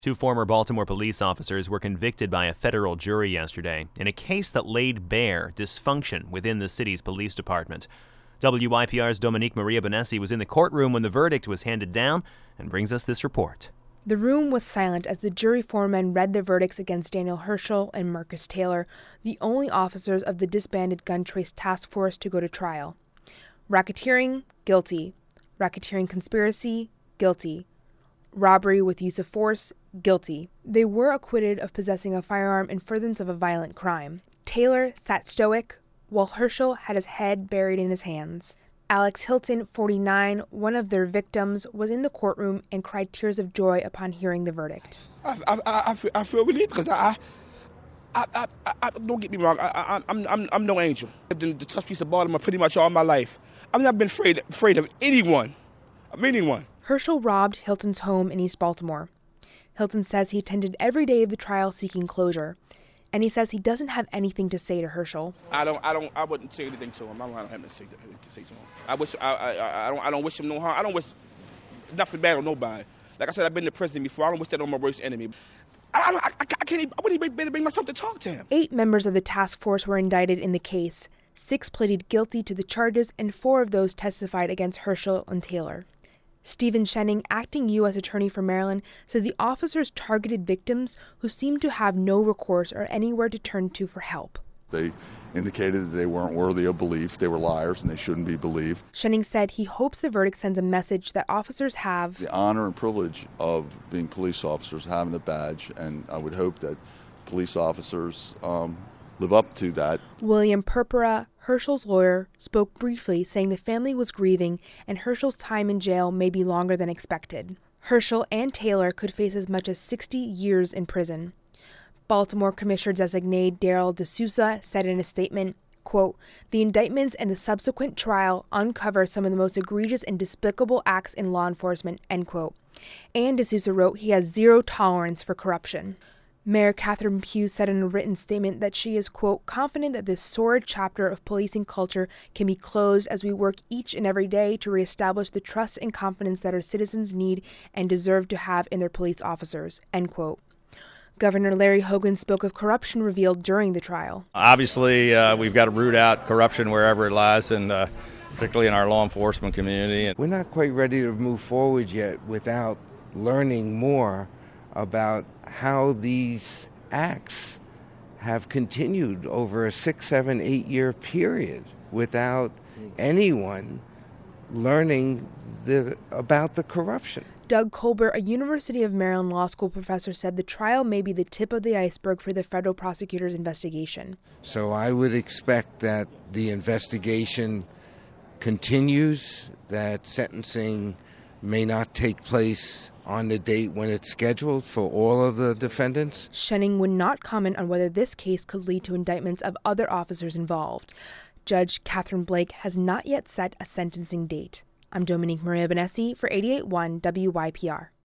Two former Baltimore police officers were convicted by a federal jury yesterday in a case that laid bare dysfunction within the city's police department. WYPR's Dominique Maria Bonessi was in the courtroom when the verdict was handed down and brings us this report. The room was silent as the jury foreman read the verdicts against Daniel Herschel and Marcus Taylor, the only officers of the disbanded gun trace task force to go to trial. Racketeering, guilty. Racketeering conspiracy, guilty. Robbery with use of force, guilty. They were acquitted of possessing a firearm in furtherance of a violent crime. Taylor sat stoic, while Herschel had his head buried in his hands. Alex Hilton, 49, one of their victims, was in the courtroom and cried tears of joy upon hearing the verdict. I feel relieved because I don't get me wrong, I'm no angel. I've been the tough piece of Baltimore pretty much all my life. I've never been afraid of anyone. Herschel robbed Hilton's home in East Baltimore. Hilton says he attended every day of the trial seeking closure, and he says he doesn't have anything to say to Herschel. I wouldn't say anything to him. I don't have anything to say to him. I don't wish him no harm. I don't wish nothing bad on nobody. Like I said, I've been to prison before. I don't wish that on my worst enemy. I wouldn't even bring myself to talk to him. 8 members of the task force were indicted in the case. 6 pleaded guilty to the charges, and 4 of those testified against Herschel and Taylor. Stephen Shenning, acting U.S. Attorney for Maryland, said the officers targeted victims who seemed to have no recourse or anywhere to turn to for help. They indicated that they weren't worthy of belief. They were liars and they shouldn't be believed. Shenning said he hopes the verdict sends a message that officers have the honor and privilege of being police officers, having a badge, and I would hope that police officers live up to that. William Purpura, Herschel's lawyer, spoke briefly, saying the family was grieving and Herschel's time in jail may be longer than expected. Herschel and Taylor could face as much as 60 years in prison. Baltimore Commissioner-designate Darrell D'Souza said in a statement, quote, "The indictments and the subsequent trial uncover some of the most egregious and despicable acts in law enforcement," end quote. And D'Souza wrote he has zero tolerance for corruption. Mayor Catherine Pugh said in a written statement that she is, quote, "confident that this sordid chapter of policing culture can be closed as we work each and every day to reestablish the trust and confidence that our citizens need and deserve to have in their police officers," end quote. Governor Larry Hogan spoke of corruption revealed during the trial. Obviously, we've got to root out corruption wherever it lies, and particularly in our law enforcement community. We're not quite ready to move forward yet without learning more about how these acts have continued over a 6, 7, 8-year period without anyone learning about the corruption. Doug Colbert, a University of Maryland Law School professor, said the trial may be the tip of the iceberg for the federal prosecutor's investigation. So I would expect that the investigation continues, that sentencing may not take place on the date when it's scheduled for all of the defendants. Shenning would not comment on whether this case could lead to indictments of other officers involved. Judge Catherine Blake has not yet set a sentencing date. I'm Dominique Maria Bonessi for 88.1 WYPR.